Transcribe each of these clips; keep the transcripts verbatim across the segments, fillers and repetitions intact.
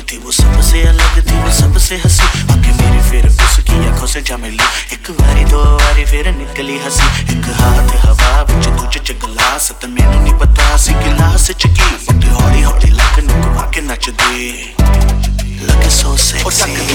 थी वो सबसे अलग थी, वो सबसे हंसी आके मेरी फिर उसकी आंखों से जा मिली। एक बारी दो बारी फिर निकली हंसी, एक हाथ हवा विच दूजे च गिलास ते मैनू नहीं पता सी गिलास च की मुट्ठी हौली हौली लक नू घुमा के नचदी लगे सो सेक्सी।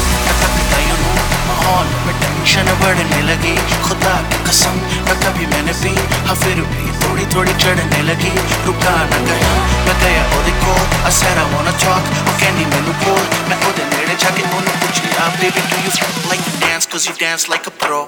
माहौल में टेंशन बढ़ने लगी, खुदा की कसम न कभी मैंने पी, हाँ फिर भी थोड़ी थोड़ी चढ़ने लगी। रुका न गया मैं गया ओदे कोल, I said I wanna talk, वो कहनी मैनू बोल। मैं ओदे नेड़े जाके ओनू पुछया baby do you like to dance cause you dance like a pro।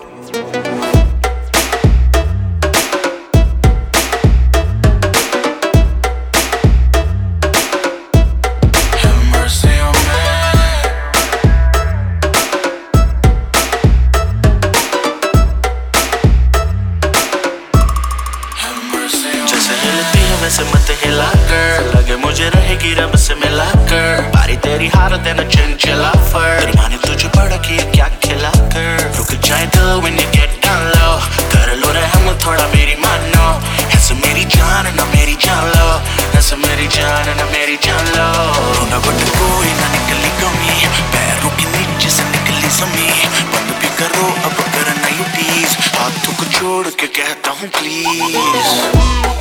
से मत हिला कर, लगे मुझे रहेगी रब से मिला कर। बारी तेरी हार देना चंचला फर, तेरी माँ ने तुझे बड़ा किया क्या खिला कर। रुक जाए दिल when you get down low, कर लो रहम थोड़ा मेरी मानो। ऐसे मेरी जान ना मेरी जान लो, ऐसे मेरी जान ना मेरी जान लो। ना बट कोई ना निकली कमी, पैरों के नीचे से निकली जमी। बंद भी करो अब करना यू टीज, हाथों को छोड़ के कहता हूँ प्लीज।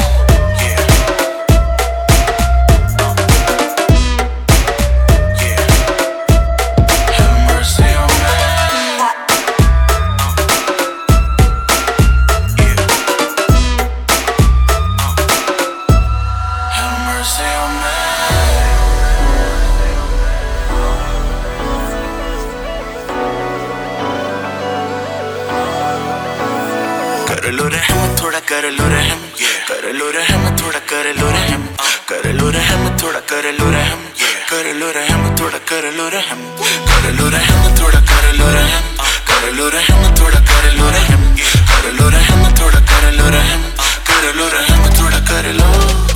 कर लो रहम थोड़ा कर लो रहम, कर लो रहम थोड़ा कर लो रहम, कर लो रहम थोड़ा कर लो रहम, कर लो रहम थोड़ा कर लो रहम, कर लो रहम थोड़ा कर लो रहम, कर लो रहम थोड़ा कर लो रहम, कर लो रहम थोड़ा कर लो रहम, कर लो रहम थोड़ा कर लो।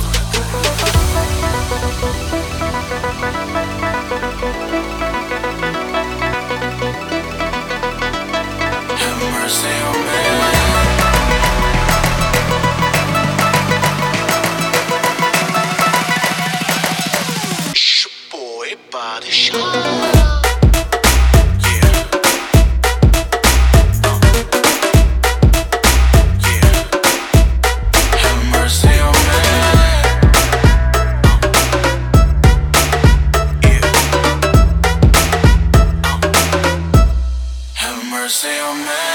Have mercy on me। Body shot। Mercy on me।